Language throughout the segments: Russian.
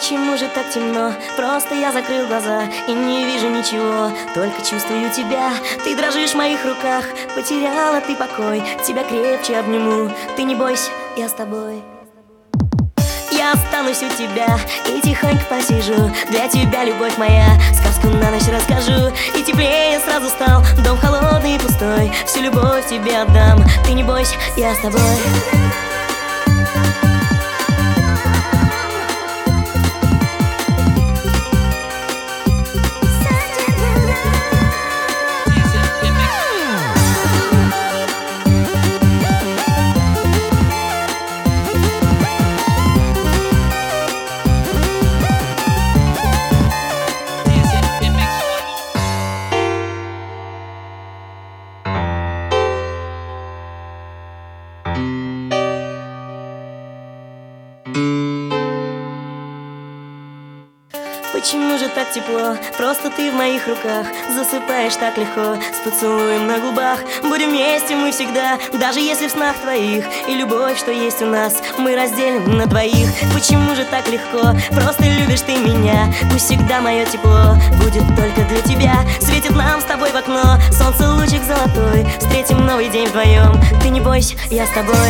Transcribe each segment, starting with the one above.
Почему же так темно? Просто я закрыл глаза и не вижу ничего, только чувствую тебя. Ты дрожишь в моих руках, потеряла ты покой. Тебя крепче обниму, ты не бойся, я с тобой. Я останусь у тебя и тихонько посижу. Для тебя, любовь моя, сказку на ночь расскажу. И теплее сразу стал дом холодный и пустой. Всю любовь тебе отдам, ты не бойся, я с тобой. Почему же так тепло? Просто ты в моих руках. Засыпаешь так легко, с поцелуем на губах. Будем вместе мы всегда, даже если в снах твоих. И любовь, что есть у нас, мы разделим на двоих. Почему же так легко? Просто любишь ты меня. Пусть всегда мое тепло будет только для тебя. Светит нам с тобой в окно солнце, лучик золотой. Встретим новый день вдвоем. Ты не бойся, я с тобой.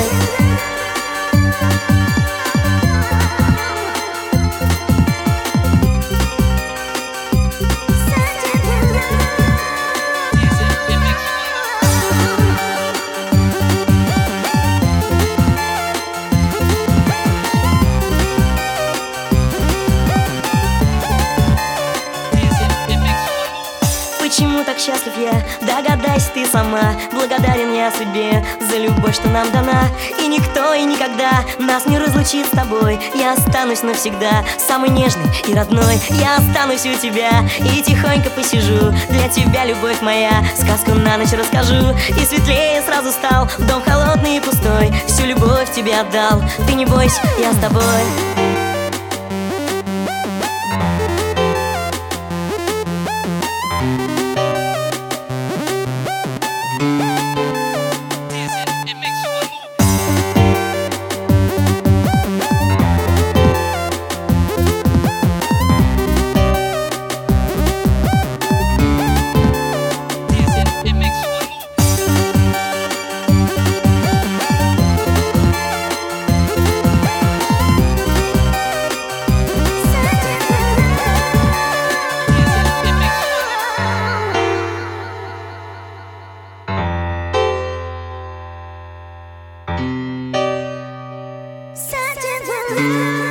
Почему так счастлив я? Догадайся ты сама. Благодарен я судьбе за любовь, что нам дана. И никто и никогда нас не разлучит с тобой. Я останусь навсегда, самый нежный и родной. Я останусь у тебя и тихонько посижу. Для тебя, любовь моя, сказку на ночь расскажу. И светлее сразу стал дом холодный и пустой. Всю любовь тебе отдал, ты не бойся, я с тобой. Such a